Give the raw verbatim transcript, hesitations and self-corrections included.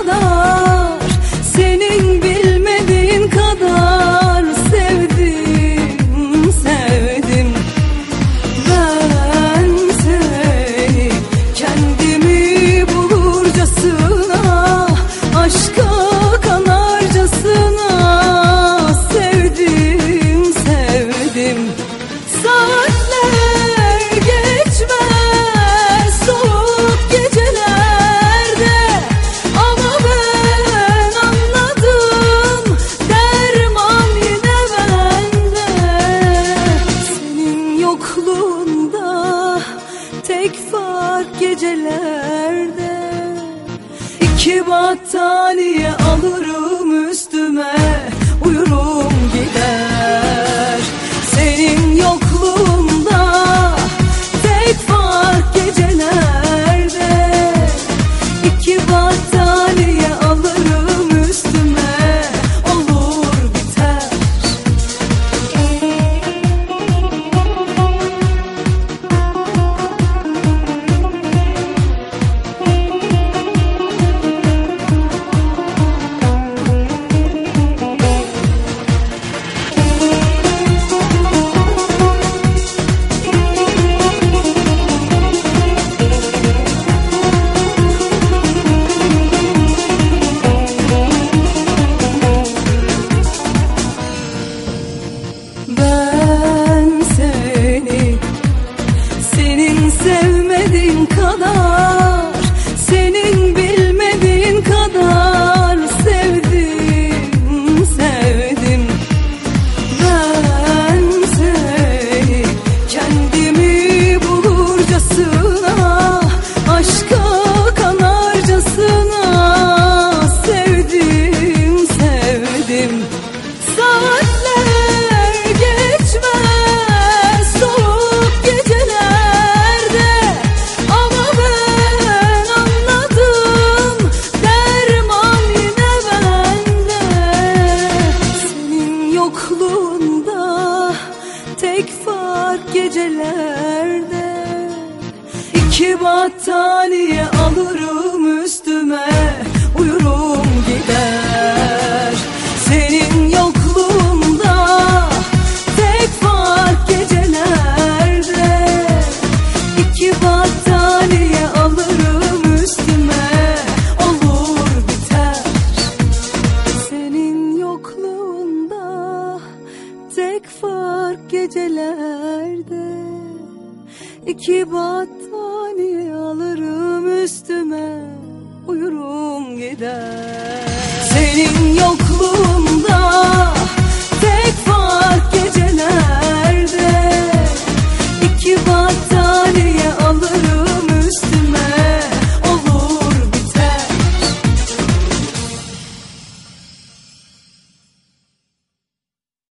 kadar, senin bilmediğin kadar sevdim, sevdim. Ben seni kendimi bulurcasına, aşka kanarcasına sevdim, sevdim. Saatler geçmez soğuk gecelerde, ama ben anladım derman yine bende. Senin yokluğunda tek fark gecelerde, İki battaniye alırım üstüme, uyurum gider. Senin yokluğunda tek fark gecelerde, İki battaniye alırım üstüme, olur biter. Ben seni, senin sevmediğin kadar, senin bilmediğin kadar sevdim, sevdim. Ben seni kendimi bulurcasına, aşka kanarcasına sevdim, sevdim. Saatler geçmez soğuk gecelerde, ama ben anladım derman yine bende. Senin yokluğunda tek fark gecelerde, İki battaniye alırım üstüme, uyurum gider. Senin yokluğunda tek fark gecelerde, İki battaniye alırım üstüme, olur biter. Senin yokluğunda tek fark gecelerde, İki battaniye alırım üstüme, uyurum gider. Senin yokluğun